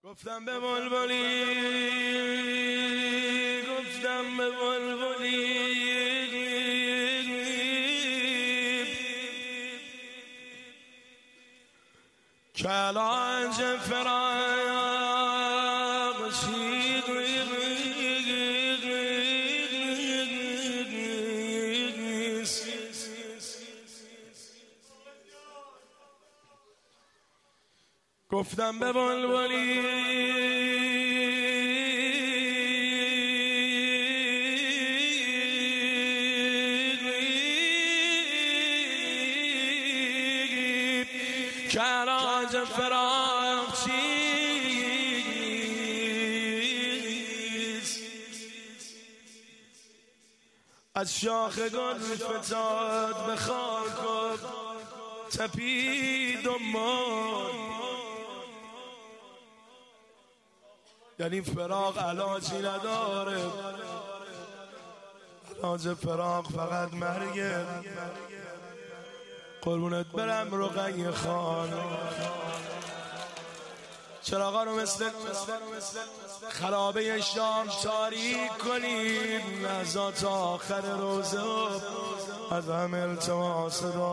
گفتم به بلبلی کلانج فراق گفتم به بلبلی کلاج فراق چیست از شاخ گل فتاد به خاک و تپید و مرد. یعنی فراق علاجی نداره، علاج فراق فقط مرگه. قربونت برم رقیه خان، چراغا رو مثل خرابه شام تاریک کنیم، لحظات آخر روزه از هم التما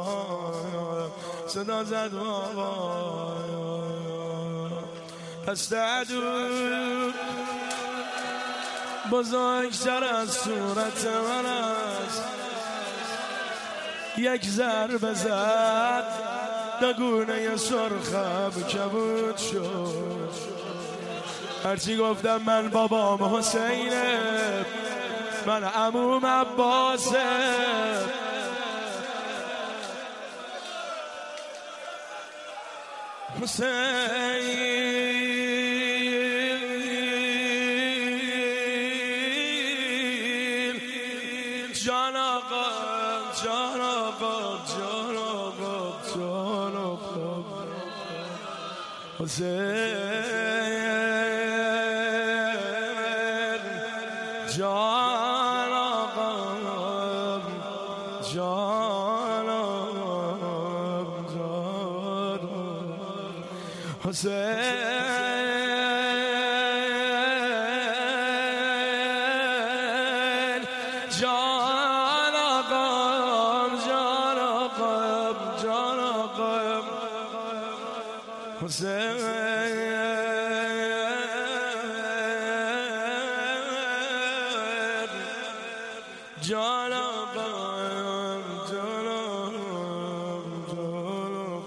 صدا زد بابا دست عدو بزرگتر از صورت من است. یک ضربه زد دگونه سرخم کبود شد. هرچی گفتم من بابام حسینه، من عموم عباسه، حسین جان آقا جان آقا جان آقا جان آقا حسین جان آقا جان آقا جان حسین جان آقا جان آقا جان آقا حسین جان آقا جان آقا.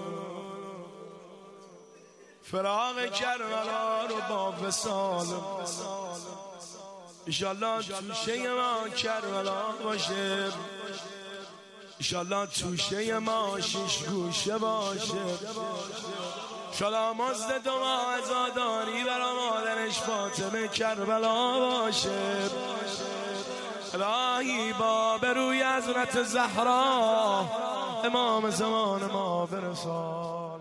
فراق کربلا رو با وصال ایشالله توشه ما کربلا باشه، ایشالله توشه ما شش گوشه باشه، ایشالله مزد دو ماه عزاداری برا مادرش فاطمه کربلا باشه. الهی با بروی حضرت زهرا امام زمان ما برسان.